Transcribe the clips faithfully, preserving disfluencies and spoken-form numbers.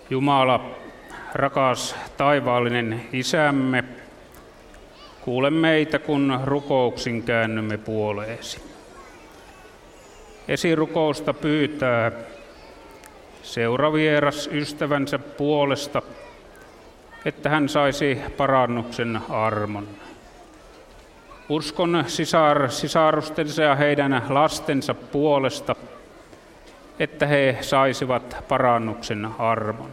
Jumala, rakas taivaallinen Isämme, kuule meitä, kun rukouksin käännymme puoleesi. Esirukousta pyytää seuravieras ystävänsä puolesta, että hän saisi parannuksen armon. Uskon sisar, sisarustensa ja heidän lastensa puolesta, että he saisivat parannuksen armon.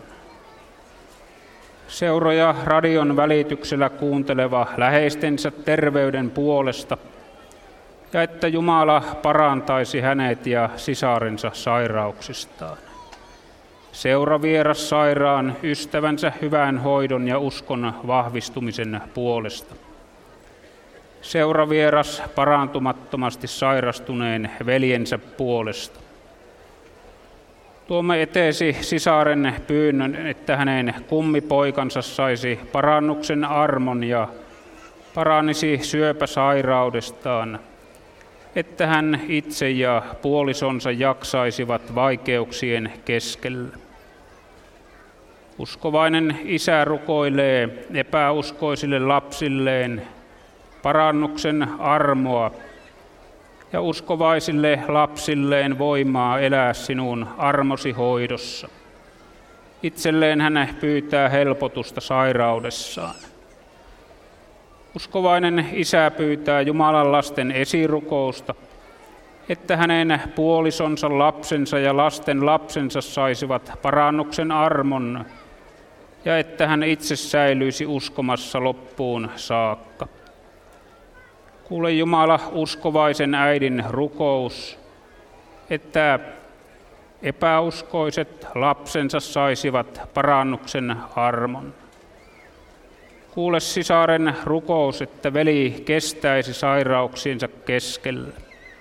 Seuroja radion välityksellä kuunteleva läheistensä terveyden puolesta, ja että Jumala parantaisi hänet ja sisarensa sairauksistaan. Seuravieras sairaan ystävänsä hyvän hoidon ja uskon vahvistumisen puolesta. Seuravieras parantumattomasti sairastuneen veljensä puolesta. Tuomme eteesi sisaren pyynnön, että hänen kummipoikansa saisi parannuksen armon ja paranisi syöpäsairaudestaan, että hän itse ja puolisonsa jaksaisivat vaikeuksien keskellä. Uskovainen isä rukoilee epäuskoisille lapsilleen parannuksen armoa ja uskovaisille lapsilleen voimaa elää sinun armosi hoidossa. Itselleen hän pyytää helpotusta sairaudessaan. Uskovainen isä pyytää Jumalan lasten esirukousta, että hänen puolisonsa, lapsensa ja lasten lapsensa saisivat parannuksen armon ja että hän itse säilyisi uskomassa loppuun saakka. Kuule Jumala uskovaisen äidin rukous, että epäuskoiset lapsensa saisivat parannuksen armon. Kuule sisaren rukous, että veli kestäisi sairauksiensa keskellä.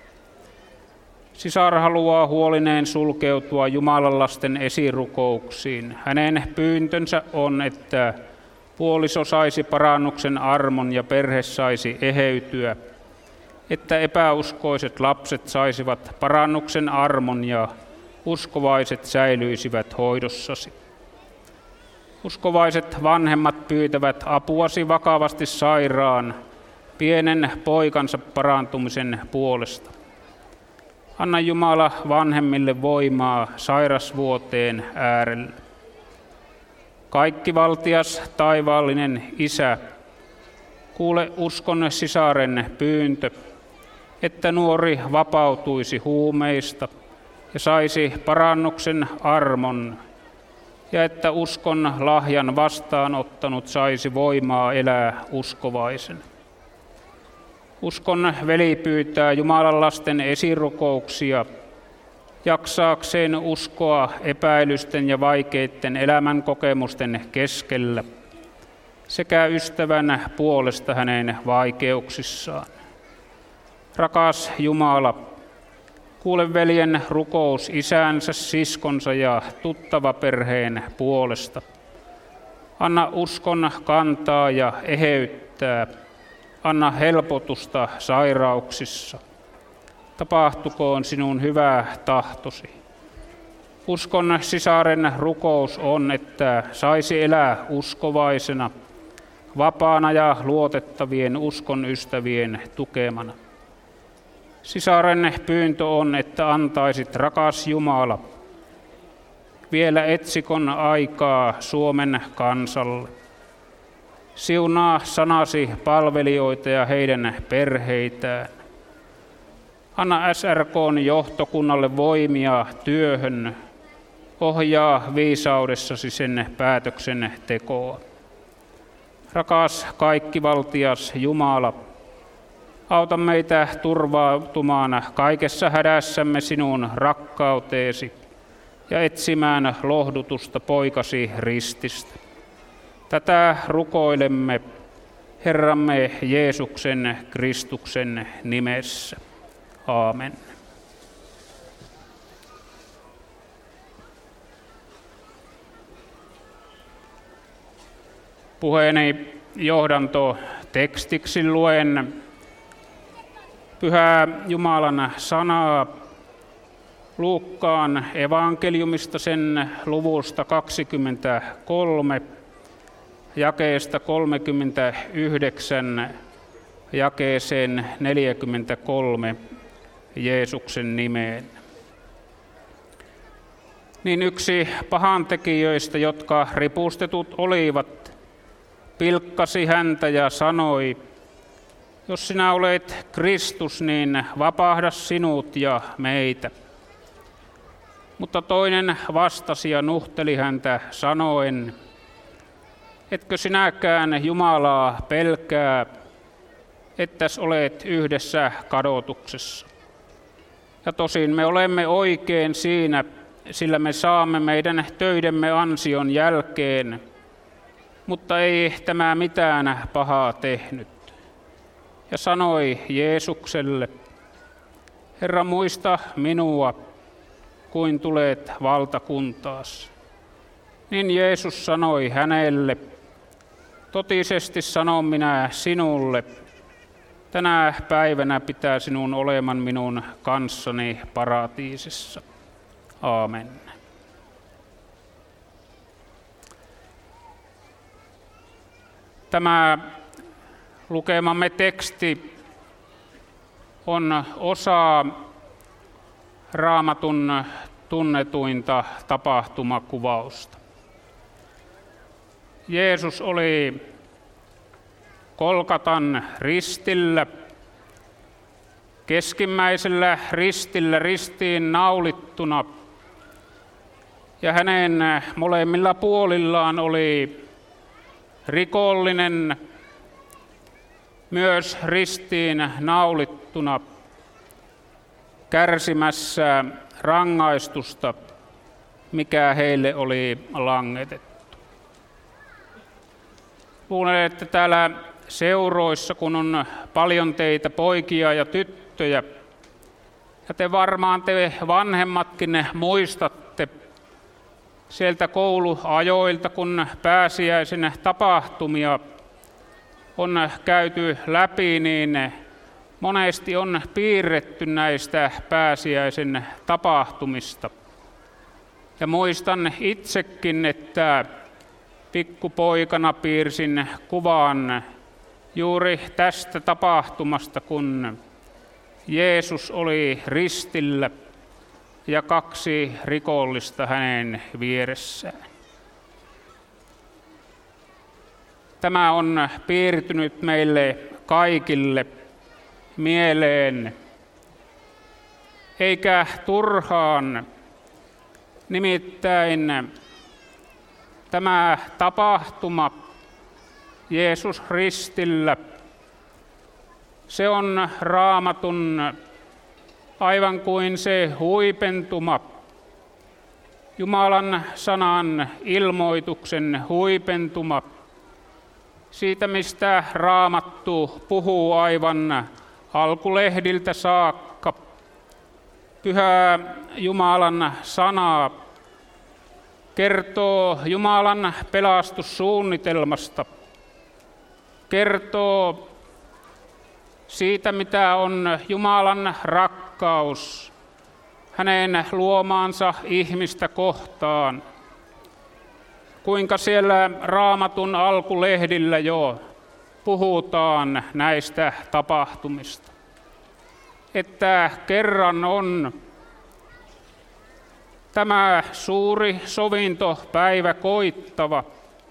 Sisar haluaa huolineen sulkeutua Jumalan lasten esirukouksiin. Hänen pyyntönsä on, että puoliso saisi parannuksen armon ja perhe saisi eheytyä, että epäuskoiset lapset saisivat parannuksen armon ja uskovaiset säilyisivät hoidossasi. Uskovaiset vanhemmat pyytävät apuasi vakavasti sairaan, pienen poikansa parantumisen puolesta. Anna Jumala vanhemmille voimaa sairasvuoteen äärellä. Kaikkivaltias taivaallinen Isä, kuule uskon sisaren pyyntö, että nuori vapautuisi huumeista ja saisi parannuksen armon, ja että uskon lahjan vastaanottanut saisi voimaa elää uskovaisen. Uskon veli pyytää Jumalan lasten esirukouksia, jaksaakseen uskoa epäilysten ja vaikeiden elämänkokemusten keskellä, sekä ystävän puolesta hänen vaikeuksissaan. Rakas Jumala, kuule veljen rukous isänsä, siskonsa ja tuttavaperheen puolesta. Anna uskon kantaa ja eheyttää. Anna helpotusta sairauksissa. Tapahtukoon sinun hyvä tahtosi. Uskon sisaren rukous on, että saisi elää uskovaisena, vapaana ja luotettavien uskon ystävien tukemana. Sisaren pyyntö on, että antaisit, rakas Jumala, vielä etsikon aikaa Suomen kansalle. Siunaa sanasi palvelijoita ja heidän perheitään. Anna S R K:n johtokunnalle voimia työhön. Ohjaa viisaudessasi sen päätöksentekoa. Rakas kaikkivaltias Jumala, auta meitä turvautumaan kaikessa hädässämme sinun rakkauteesi ja etsimään lohdutusta poikasi rististä. Tätä rukoilemme Herramme Jeesuksen Kristuksen nimessä. Aamen. Puheeni johdanto tekstiksi luen Pyhää Jumalan sanaa Luukkaan evankeliumista sen luvusta kaksikymmentäkolme, jakeesta kolmekymmentäyhdeksän jakeeseen neljäkymmentäkolme Jeesuksen nimeen. Niin yksi pahantekijöistä, jotka ripustetut olivat, pilkkasi häntä ja sanoi, jos sinä olet Kristus, niin vapahda sinut ja meitä. Mutta toinen vastasi ja nuhteli häntä sanoen, etkö sinäkään Jumalaa pelkää, ettäs olet yhdessä kadotuksessa. Ja tosin me olemme oikein siinä, sillä me saamme meidän töidemme ansion jälkeen, mutta ei tämä mitään pahaa tehnyt. Ja sanoi Jeesukselle, Herra, muista minua, kuin tulet valtakuntaasi. Niin Jeesus sanoi hänelle, totisesti sanon minä sinulle, tänä päivänä pitää sinun oleman minun kanssani paratiisissa. Aamen. Tämä lukemamme teksti on osa Raamatun tunnetuinta tapahtumakuvausta. Jeesus oli Golgatan ristillä, keskimmäisellä ristillä ristiin naulittuna, ja hänen molemmilla puolillaan oli rikollinen, myös ristiin naulittuna, kärsimässä rangaistusta, mikä heille oli langetettu. Luulen, että täällä seuroissa, kun on paljon teitä poikia ja tyttöjä, ja te varmaan te vanhemmatkin muistatte sieltä kouluajoilta, kun pääsiäisen tapahtumia on käyty läpi, niin monesti on piirretty näistä pääsiäisen tapahtumista. Ja muistan itsekin, että pikkupoikana piirsin kuvan juuri tästä tapahtumasta, kun Jeesus oli ristillä ja kaksi rikollista hänen vieressään. Tämä on piirtynyt meille kaikille mieleen, eikä turhaan. Nimittäin tämä tapahtuma Jeesus ristillä, se on Raamatun aivan kuin se huipentuma, Jumalan sanan ilmoituksen huipentuma, siitä mistä Raamattu puhuu aivan alkulehdiltä saakka. Pyhä Jumalan sana kertoo Jumalan pelastussuunnitelmasta, kertoo siitä, mitä on Jumalan rakkaus hänen luomaansa ihmistä kohtaan. Kuinka siellä Raamatun alkulehdillä jo puhutaan näistä tapahtumista. Että kerran on tämä suuri sovintopäivä koittava.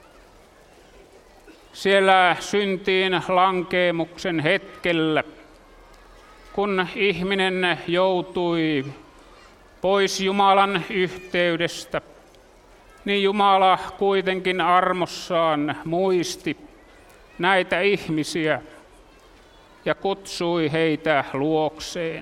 Siellä syntiin lankeemuksen hetkellä, kun ihminen joutui pois Jumalan yhteydestä, niin Jumala kuitenkin armossaan muisti näitä ihmisiä ja kutsui heitä luokseen.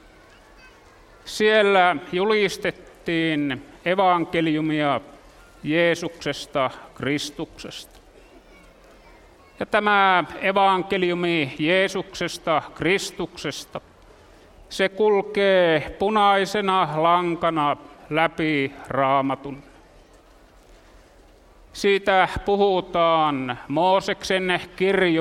Siellä julistettiin evankeliumia Jeesuksesta, Kristuksesta. Ja tämä evankeliumi Jeesuksesta, Kristuksesta, se kulkee punaisena lankana läpi Raamatun. Siitä puhutaan Mooseksen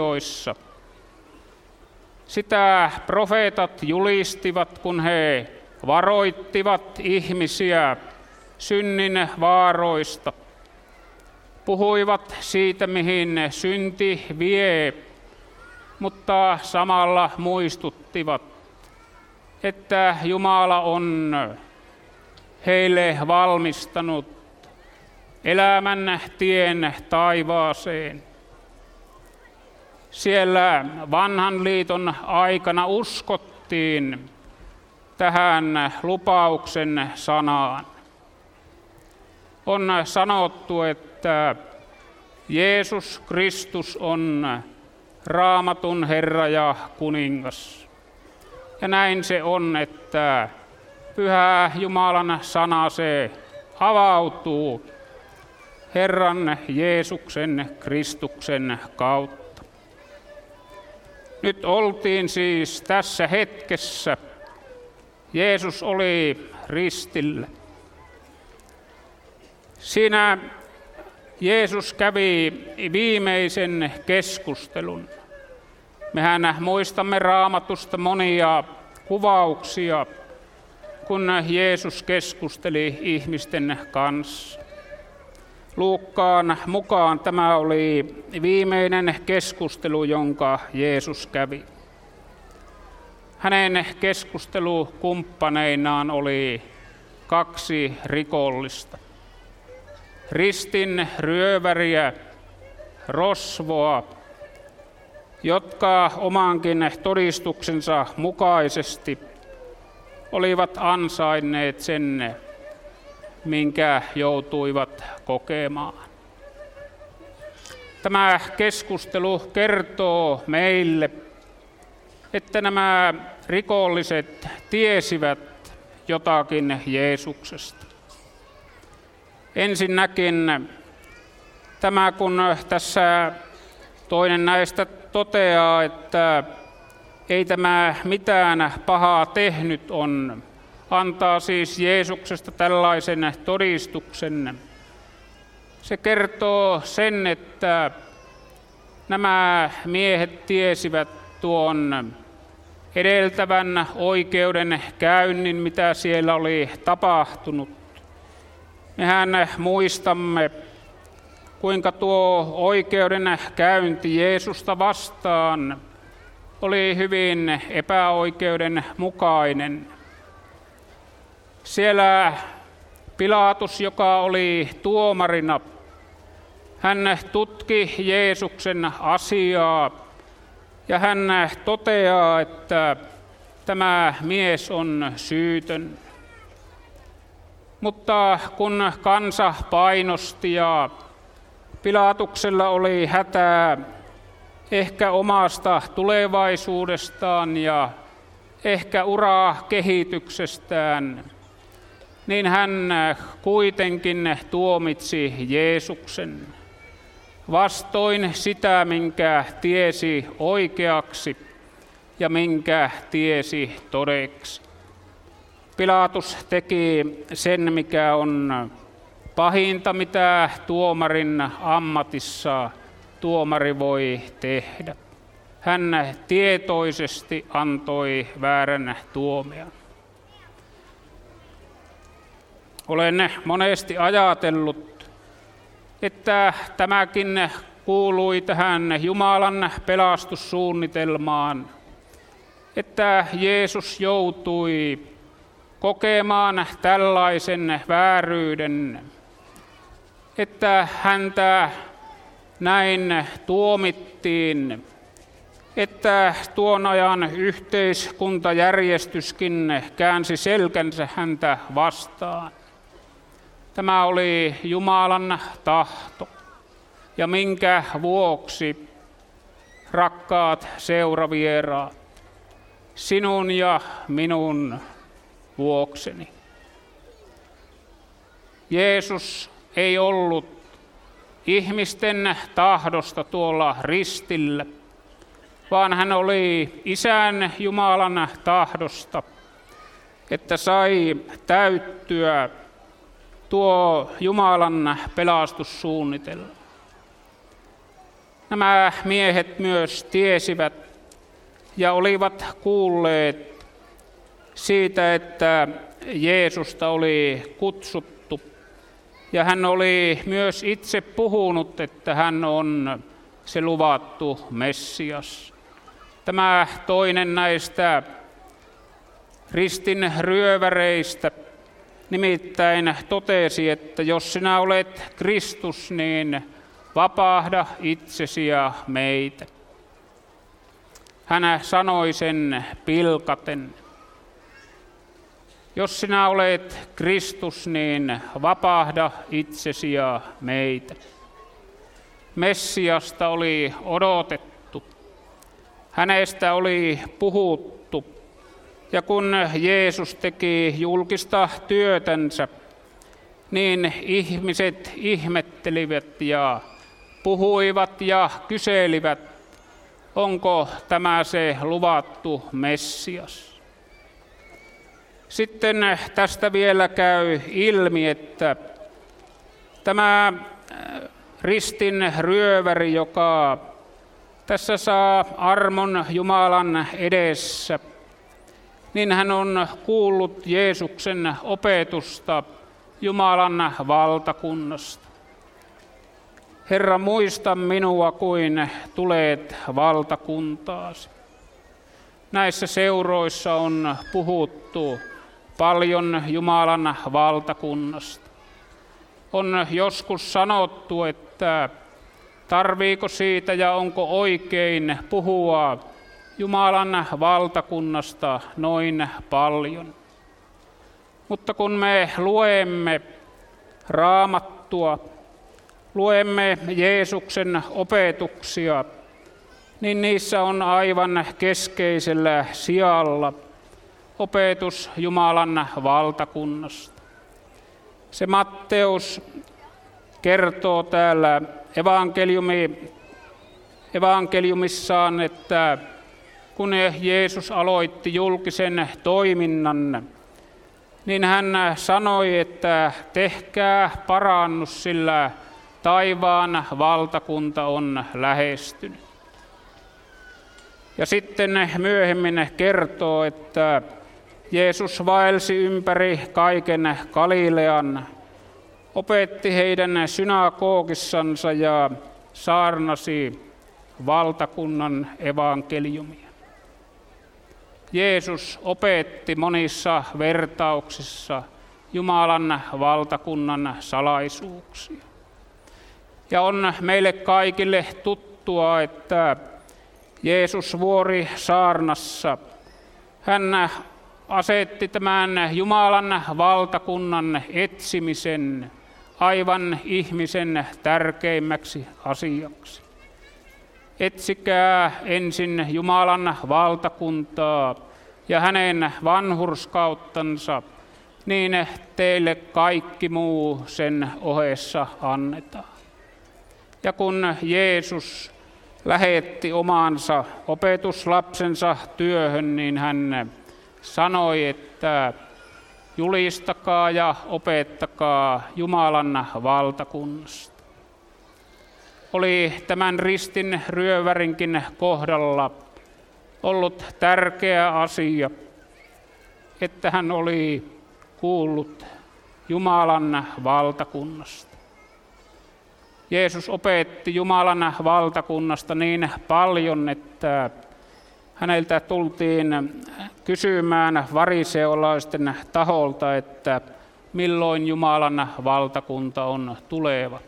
kirjoissa. Sitä profeetat julistivat, kun he varoittivat ihmisiä synnin vaaroista, puhuivat siitä, mihin synti vie, mutta samalla muistuttivat, että Jumala on heille valmistanut elämän tien taivaaseen. Siellä vanhan liiton aikana uskottiin tähän lupauksen sanaan. On sanottu, että Jeesus Kristus on Raamatun Herra ja kuningas. Ja näin se on, että Pyhä Jumalan sana se avautuu Herran Jeesuksen Kristuksen kautta. Nyt oltiin siis tässä hetkessä. Jeesus oli ristillä. Siinä Jeesus kävi viimeisen keskustelun. Mehän muistamme Raamatusta monia kuvauksia, kun Jeesus keskusteli ihmisten kanssa. Luukkaan mukaan tämä oli viimeinen keskustelu, jonka Jeesus kävi. Hänen keskustelukumppaneinaan oli kaksi rikollista. Ristin ryöväriä, rosvoa, jotka omankin todistuksensa mukaisesti olivat ansainneet sen, minkä joutuivat kokemaan. Tämä keskustelu kertoo meille, että nämä rikolliset tiesivät jotakin Jeesuksesta. Ensinnäkin tämä, kun tässä toinen näistä toteaa, että ei tämä mitään pahaa tehnyt on, antaa siis Jeesuksesta tällaisen todistuksen. Se kertoo sen, että nämä miehet tiesivät tuon edeltävän oikeuden käynnin, mitä siellä oli tapahtunut. Mehän muistamme, kuinka tuo oikeuden käynti Jeesusta vastaan oli hyvin epäoikeudenmukainen. Siellä Pilatus, joka oli tuomarina, hän tutki Jeesuksen asiaa ja hän toteaa, että tämä mies on syytön. Mutta kun kansa painosti ja Pilatuksella oli hätää ehkä omasta tulevaisuudestaan ja ehkä uraa kehityksestään, niin hän kuitenkin tuomitsi Jeesuksen vastoin sitä, minkä tiesi oikeaksi ja minkä tiesi todeksi. Pilatus teki sen, mikä on pahinta, mitä tuomarin ammatissa tuomari voi tehdä. Hän tietoisesti antoi väärän tuomion. Olen monesti ajatellut, että tämäkin kuului tähän Jumalan pelastussuunnitelmaan, että Jeesus joutui kokemaan tällaisen vääryyden, että häntä näin tuomittiin, että tuon ajan yhteiskuntajärjestyskin käänsi selkänsä häntä vastaan. Tämä oli Jumalan tahto, ja minkä vuoksi, rakkaat seuravieraat, sinun ja minun vuokseni. Jeesus ei ollut ihmisten tahdosta tuolla ristillä, vaan hän oli Isän Jumalan tahdosta, että sai täyttyä tuo Jumalan pelastussuunnitelma. Nämä miehet myös tiesivät ja olivat kuulleet siitä, että Jeesusta oli kutsuttu. Ja hän oli myös itse puhunut, että hän on se luvattu Messias. Tämä toinen näistä ristin ryöväreistä nimittäin totesi, että jos sinä olet Kristus, niin vapaahda itsesi ja meitä. Hän sanoi sen pilkaten. Jos sinä olet Kristus, niin vapaahda itsesi ja meitä. Messiasta oli odotettu. Hänestä oli puhuttu. Ja kun Jeesus teki julkista työtänsä, niin ihmiset ihmettelivät ja puhuivat ja kyselivät, onko tämä se luvattu Messias. Sitten tästä vielä käy ilmi, että tämä ristin ryöväri, joka tässä saa armon Jumalan edessä, niin hän on kuullut Jeesuksen opetusta Jumalan valtakunnasta. Herra, muista minua, kuin tulet valtakuntaasi. Näissä seuroissa on puhuttu paljon Jumalan valtakunnasta. On joskus sanottu, että tarviiko siitä ja onko oikein puhua Jumalan valtakunnasta noin paljon. Mutta kun me luemme Raamattua, luemme Jeesuksen opetuksia, niin niissä on aivan keskeisellä sijalla opetus Jumalan valtakunnasta. Se Matteus kertoo täällä evankeliumi, evankeliumissaan, että kun Jeesus aloitti julkisen toiminnan, niin hän sanoi, että tehkää parannus, sillä taivaan valtakunta on lähestynyt. Ja sitten myöhemmin kertoo, että Jeesus vaelsi ympäri kaiken Galilean, opetti heidän synagogissansa ja saarnasi valtakunnan evankeliumia. Jeesus opetti monissa vertauksissa Jumalan valtakunnan salaisuuksia. Ja on meille kaikille tuttua, että Jeesus vuori saarnassa, hän asetti tämän Jumalan valtakunnan etsimisen aivan ihmisen tärkeimmäksi asiaksi. Etsikää ensin Jumalan valtakuntaa ja hänen vanhurskauttansa, niin teille kaikki muu sen ohessa annetaan. Ja kun Jeesus lähetti omansa opetuslapsensa työhön, niin hän sanoi, että julistakaa ja opettakaa Jumalan valtakunnasta. Oli tämän ristin ryövärinkin kohdalla ollut tärkeä asia, että hän oli kuullut Jumalan valtakunnasta. Jeesus opetti Jumalan valtakunnasta niin paljon, että häneltä tultiin kysymään fariseolaisten taholta, että milloin Jumalan valtakunta on tuleva.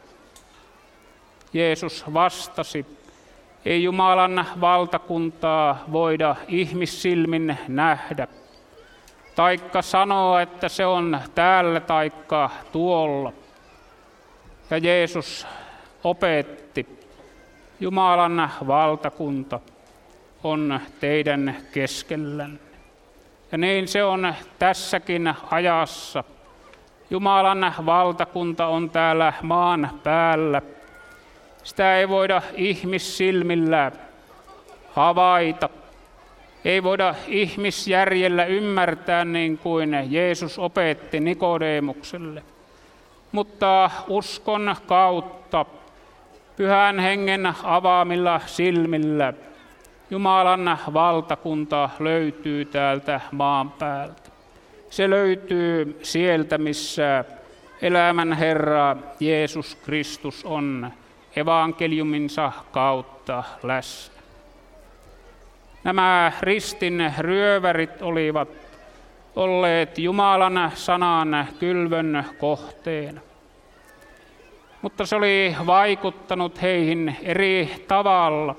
Jeesus vastasi, ei Jumalan valtakuntaa voida ihmissilmin nähdä, taikka sanoa, että se on täällä taikka tuolla. Ja Jeesus opetti, Jumalan valtakunta on teidän keskellänne. Ja niin se on tässäkin ajassa. Jumalan valtakunta on täällä maan päällä. Sitä ei voida ihmissilmillä havaita. Ei voida ihmisjärjellä ymmärtää niin kuin Jeesus opetti Nikodeemukselle. Mutta uskon kautta, Pyhän Hengen avaamilla silmillä, Jumalan valtakunta löytyy täältä maan päältä. Se löytyy sieltä, missä elämän Herra Jeesus Kristus on evankeliuminsa kautta läsnä. Nämä ristin ryövärit olivat olleet Jumalan sanan kylvön kohteena. Mutta se oli vaikuttanut heihin eri tavalla.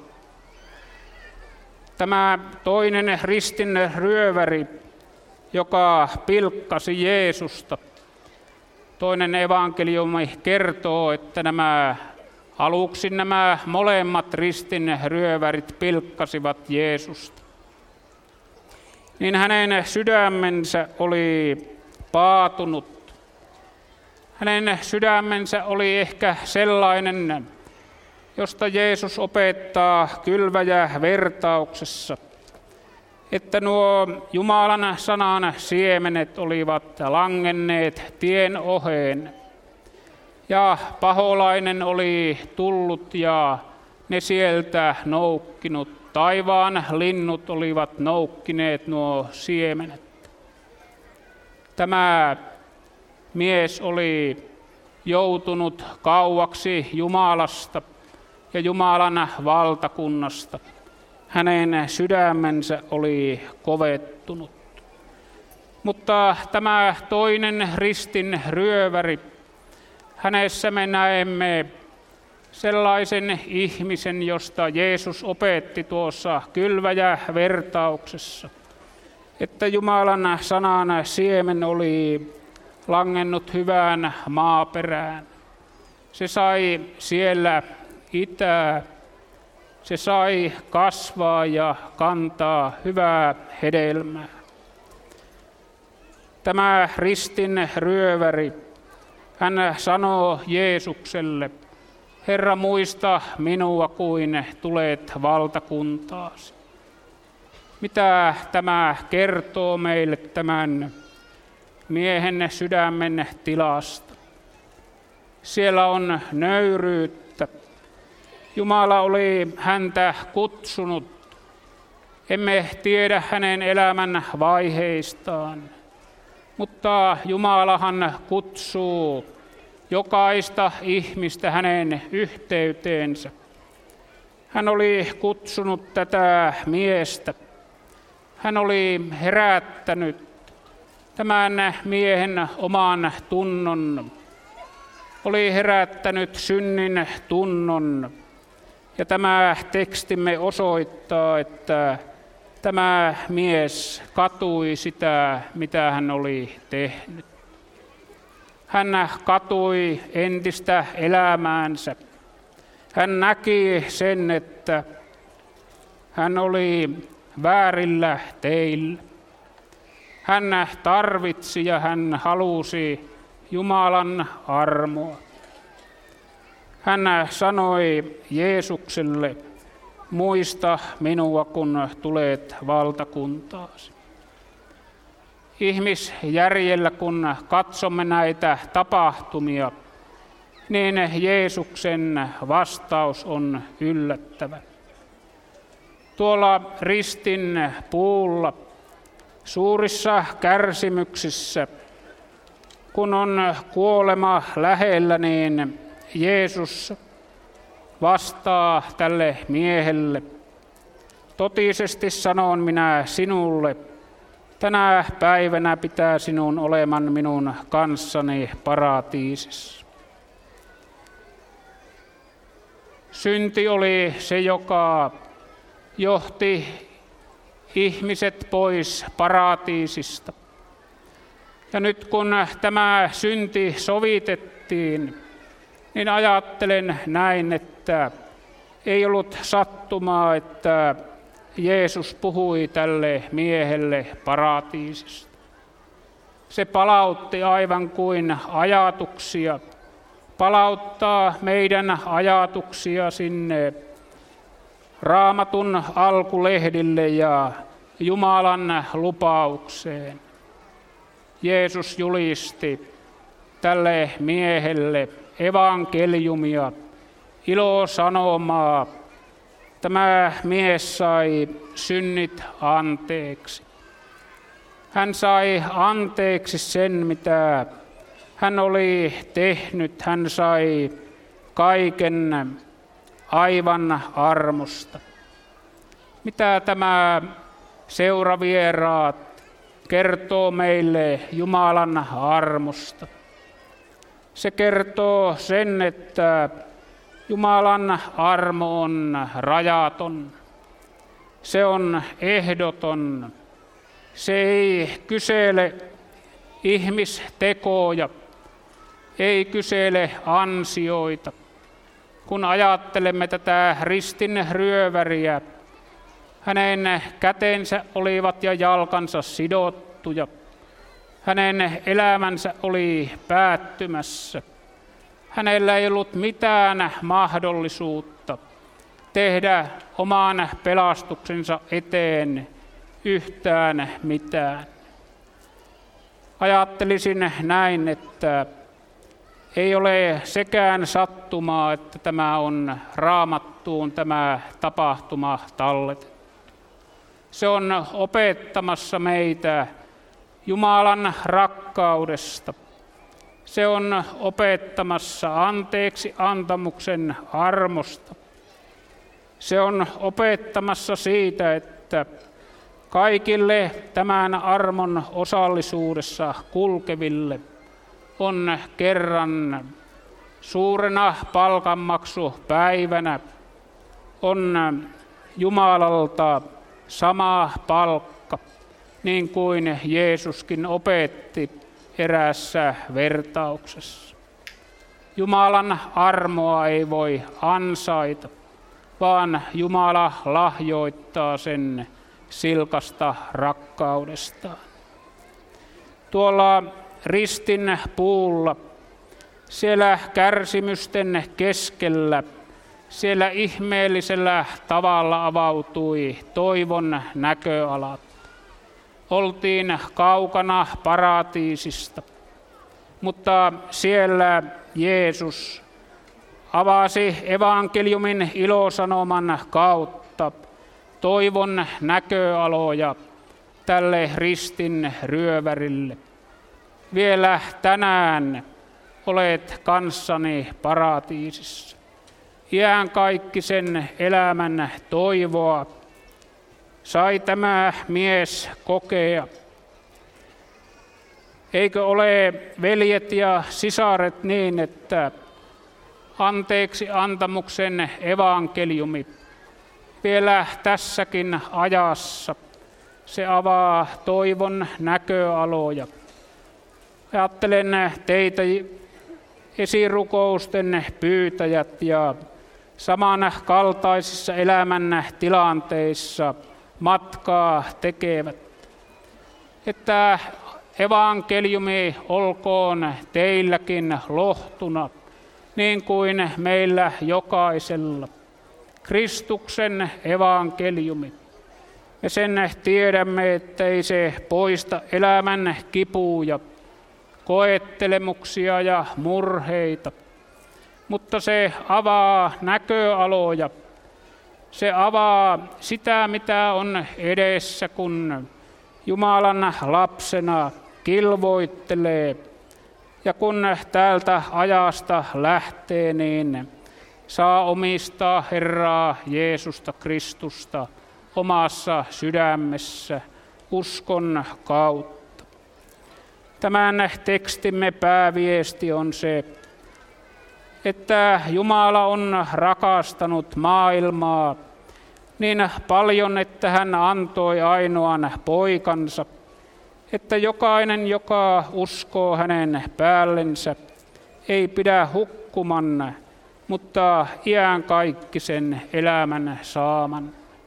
Tämä toinen ristin ryöväri, joka pilkkasi Jeesusta. Toinen evankeliumi kertoo, että nämä aluksi nämä molemmat ristin ryövärit pilkkasivat Jeesusta. Niin hänen sydämensä oli paatunut. Hänen sydämensä oli ehkä sellainen, josta Jeesus opettaa kylväjä-vertauksessa, että nuo Jumalan sanan siemenet olivat langenneet tien oheen, ja paholainen oli tullut ja ne sieltä noukkinut. Taivaan linnut olivat noukkineet nuo siemenet. Tämä mies oli joutunut kauaksi Jumalasta ja Jumalan valtakunnasta. Hänen sydämensä oli kovettunut. Mutta tämä toinen ristin ryöväri, hänessä me näemme sellaisen ihmisen, josta Jeesus opetti tuossa kylväjä-vertauksessa, että Jumalan sanan siemen oli langennut hyvään maaperään. Se sai siellä itää, se sai kasvaa ja kantaa hyvää hedelmää. Tämä ristin ryöväri, hän sanoo Jeesukselle, Herra, muista minua, kuin tulet valtakuntaasi. Mitä tämä kertoo meille tämän miehen sydämen tilasta? Siellä on nöyryyttä. Jumala oli häntä kutsunut. Emme tiedä hänen elämän vaiheistaan, mutta Jumalahan kutsuu jokaista ihmistä hänen yhteyteensä. Hän oli kutsunut tätä miestä. Hän oli herättänyt tämän miehen oman tunnon. Oli herättänyt synnin tunnon. Ja tämä tekstimme osoittaa, että tämä mies katui sitä, mitä hän oli tehnyt. Hän katui entistä elämäänsä. Hän näki sen, että hän oli väärillä teillä. Hän tarvitsi ja hän halusi Jumalan armoa. Hän sanoi Jeesukselle, muista minua, kun tulet valtakuntaasi. Ihmisjärjellä, kun katsomme näitä tapahtumia, niin Jeesuksen vastaus on yllättävä. Tuolla ristin puulla, suurissa kärsimyksissä, kun on kuolema lähellä, niin Jeesus vastaa tälle miehelle. Totisesti sanon minä sinulle, tänä päivänä pitää sinun oleman minun kanssani paratiisissa. Synti oli se, joka johti ihmiset pois paratiisista. Ja nyt kun tämä synti sovitettiin, niin ajattelen näin, että ei ollut sattumaa, että Jeesus puhui tälle miehelle paratiisista. Se palautti aivan kuin ajatuksia, palauttaa meidän ajatuksia sinne Raamatun alkulehdille ja Jumalan lupaukseen. Jeesus julisti tälle miehelle evankeliumia, ilosanomaa. Tämä mies sai synnit anteeksi. Hän sai anteeksi sen, mitä hän oli tehnyt. Hän sai kaiken aivan armosta. Mitä tämä seuravieraat kertoo meille Jumalan armosta? Se kertoo sen, että Jumalan armo on rajaton. Se on ehdoton. Se ei kysele ihmistekoja, ei kysele ansioita. Kun ajattelemme tätä ristin ryöväriä, hänen kätensä olivat ja jalkansa sidottuja. Hänen elämänsä oli päättymässä. Hänellä ei ollut mitään mahdollisuutta tehdä oman pelastuksensa eteen yhtään mitään. Ajattelisin näin, että ei ole sekään sattumaa, että tämä on Raamattuun tämä tapahtuma talletettu. Se on opettamassa meitä Jumalan rakkaudesta. Se on opettamassa anteeksi antamuksen armosta. Se on opettamassa siitä, että kaikille tämän armon osallisuudessa kulkeville on kerran suurena palkanmaksupäivänä on Jumalalta sama palkka, niin kuin Jeesuskin opetti eräässä vertauksessa. Jumalan armoa ei voi ansaita, vaan Jumala lahjoittaa sen silkasta rakkaudestaan. Tuolla ristin puulla, siellä kärsimysten keskellä, siellä ihmeellisellä tavalla avautui toivon näköalat. Oltiin kaukana paratiisista, mutta siellä Jeesus avasi evankeliumin ilosanoman kautta toivon näköaloja tälle ristin ryövärille. Vielä tänään olet kanssani paratiisissa. Iänkaikkisen elämän toivoa sai tämä mies kokea. Eikö ole, veljet ja sisaret, niin, että anteeksi antamuksen evankeliumi vielä tässäkin ajassa se avaa toivon näköaloja. Ajattelen teitä esirukousten pyytäjät ja samankaltaisissa elämän tilanteissa matkaa tekevät, että evankeliumi olkoon teilläkin lohtuna, niin kuin meillä jokaisella. Kristuksen evankeliumi. Ja sen tiedämme, ettei se poista elämän kipuja, koettelemuksia ja murheita, mutta se avaa näköaloja. Se avaa sitä, mitä on edessä, kun Jumalan lapsena kilvoittelee. Ja kun täältä ajasta lähtee, niin saa omistaa Herraa Jeesusta Kristusta omassa sydämessä uskon kautta. Tämän tekstimme pääviesti on se, että Jumala on rakastanut maailmaa niin paljon, että hän antoi ainoan poikansa, että jokainen, joka uskoo hänen päällensä, ei pidä hukkuman, mutta iänkaikkisen elämän saaman.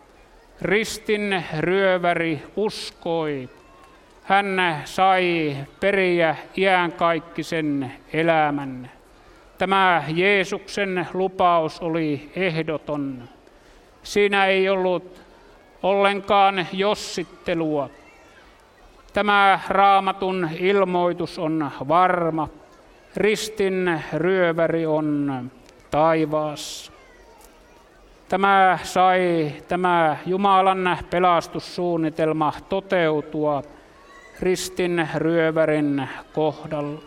Ristin ryöväri uskoi. Hän sai periä iänkaikkisen elämän. Tämä Jeesuksen lupaus oli ehdoton. Siinä ei ollut ollenkaan jossittelua. Tämä Raamatun ilmoitus on varma. Ristin ryöväri on taivaassa. Tämä sai tämä Jumalan pelastussuunnitelma toteutua ristin ryövärin kohdalla.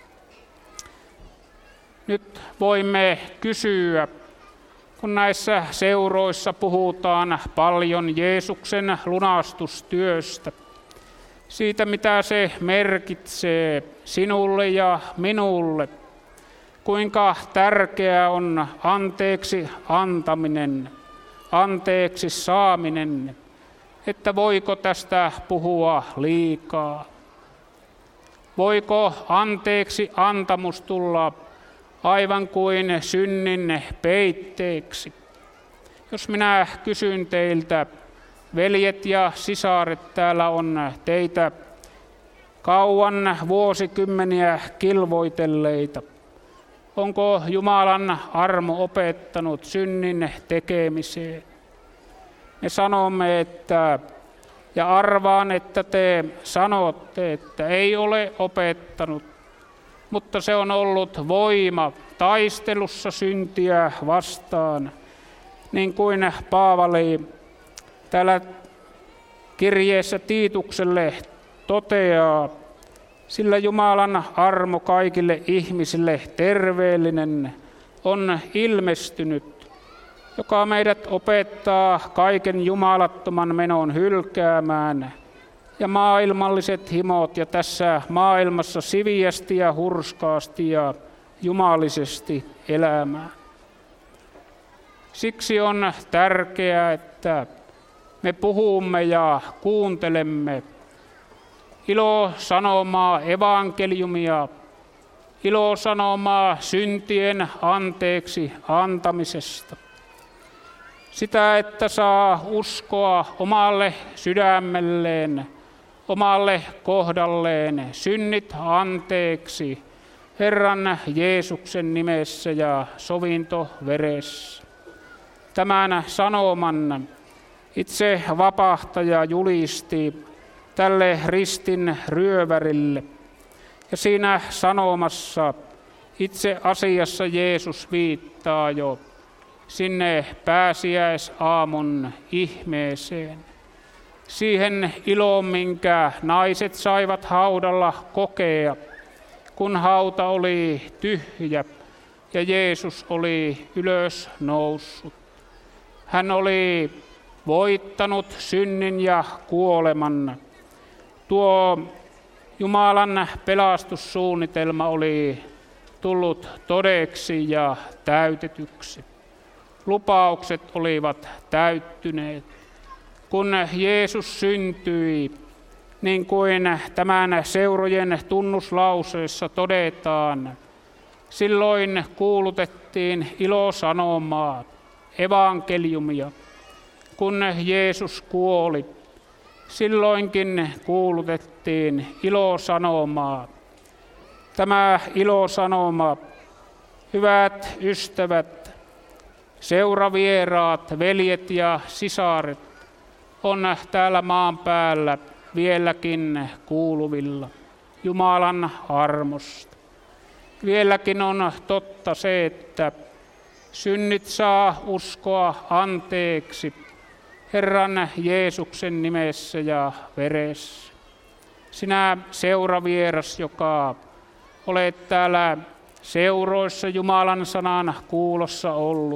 Nyt voimme kysyä, kun näissä seuroissa puhutaan paljon Jeesuksen lunastustyöstä, siitä mitä se merkitsee sinulle ja minulle, kuinka tärkeää on anteeksi antaminen, anteeksi saaminen, että voiko tästä puhua liikaa. Voiko anteeksi antamus tulla aivan kuin synnin peitteeksi? Jos minä kysyn teiltä, veljet ja sisaret, täällä on teitä kauan vuosikymmeniä kilvoitelleita. Onko Jumalan armo opettanut synnin tekemiseen? Me sanomme, että, ja arvaan, että te sanotte, että ei ole opettanut, mutta se on ollut voima taistelussa syntiä vastaan, niin kuin Paavali täällä kirjeessä Tiitukselle toteaa, sillä Jumalan armo kaikille ihmisille terveellinen on ilmestynyt, joka meidät opettaa kaiken jumalattoman menon hylkäämään ja maailmalliset himot ja tässä maailmassa siviästi ja hurskaasti ja jumalisesti elämään. Siksi on tärkeää, että me puhumme ja kuuntelemme ilosanomaa evankeliumia, ilosanomaa syntien anteeksi antamisesta. Sitä, että saa uskoa omalle sydämelleen, omalle kohdalleen synnit anteeksi Herran Jeesuksen nimessä ja sovintoveressä. Tämän sanoman itse vapahtaja julisti tälle ristin ryövärille. Ja siinä sanomassa itse asiassa Jeesus viittaa jo sinne pääsiäisaamun ihmeeseen. Siihen iloon, minkä naiset saivat haudalla kokea, kun hauta oli tyhjä ja Jeesus oli ylös noussut. Hän oli voittanut synnin ja kuoleman. Tuo Jumalan pelastussuunnitelma oli tullut todeksi ja täytetyksi. Lupaukset olivat täyttyneet. Kun Jeesus syntyi, niin kuin tämän seurojen tunnuslauseessa todetaan, silloin kuulutettiin ilosanomaa, evankeliumia. Kun Jeesus kuoli, silloinkin kuulutettiin ilosanomaa. Tämä ilosanoma, hyvät ystävät, seuravieraat, veljet ja sisaret, on täällä maan päällä vieläkin kuuluvilla Jumalan armosta. Vieläkin on totta se, että synnit saa uskoa anteeksi Herran Jeesuksen nimessä ja veressä. Sinä seuravieras, joka olet täällä seuroissa Jumalan sanan kuulossa ollut,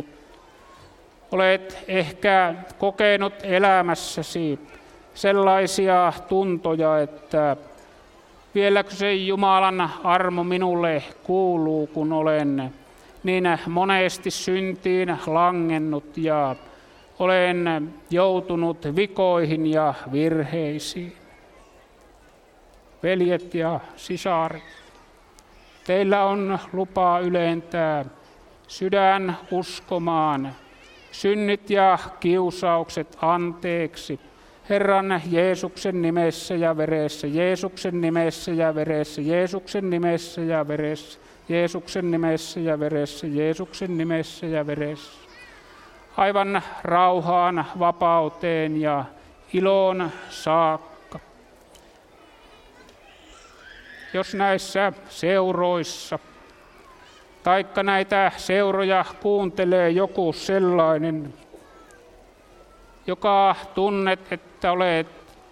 olet ehkä kokenut elämässäsi sellaisia tuntoja, että vieläkö se Jumalan armo minulle kuuluu, kun olen niin monesti syntiin langennut ja olen joutunut vikoihin ja virheisiin. Veljet ja sisaret, teillä on lupa ylentää sydän uskomaan synnit ja kiusaukset anteeksi Herran Jeesuksen nimessä ja veressä, Jeesuksen nimessä ja veressä, Jeesuksen nimessä ja veressä, Jeesuksen nimessä ja veressä, Jeesuksen nimessä ja veressä. Aivan rauhaan, vapauteen ja iloon saakka. Jos näissä seuroissa, taikka näitä seuroja kuuntelee joku sellainen, joka tunnet, että olet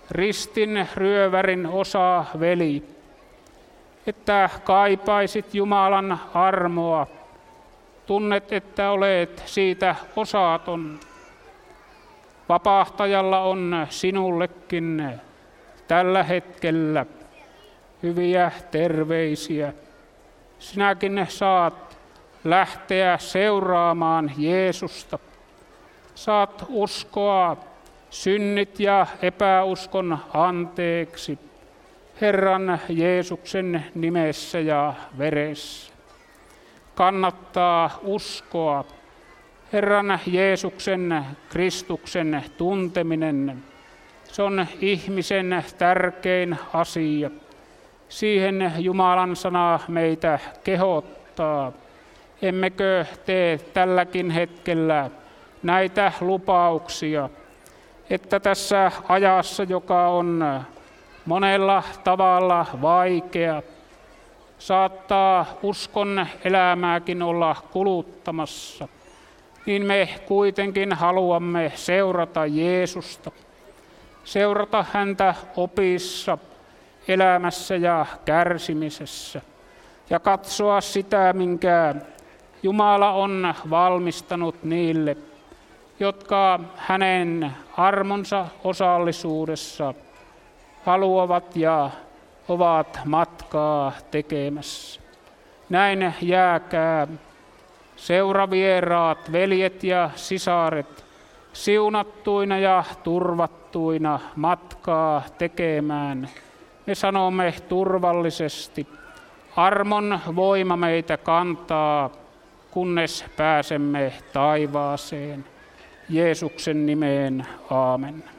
ristin ryövärin osa veli, että kaipaisit Jumalan armoa, tunnet, että olet siitä osaton. Vapahtajalla on sinullekin tällä hetkellä hyviä terveisiä. Sinäkin saat lähteä seuraamaan Jeesusta. Saat uskoa synnit ja epäuskon anteeksi Herran Jeesuksen nimessä ja veressä. Kannattaa uskoa. Herran Jeesuksen Kristuksen tunteminen, se on ihmisen tärkein asia. Siihen Jumalan sana meitä kehottaa. Emmekö tee tälläkin hetkellä näitä lupauksia, että tässä ajassa, joka on monella tavalla vaikea, saattaa uskon elämääkin olla kuluttamassa, niin me kuitenkin haluamme seurata Jeesusta, seurata häntä opissa, elämässä ja kärsimisessä ja katsoa sitä, minkä Jumala on valmistanut niille, jotka hänen armonsa osallisuudessa haluavat ja ovat matkaa tekemässä. Näin jääkää seuravieraat, veljet ja sisaret, siunattuina ja turvattuina matkaa tekemään. Me sanomme turvallisesti, armon voima meitä kantaa, kunnes pääsemme taivaaseen. Jeesuksen nimeen, aamen.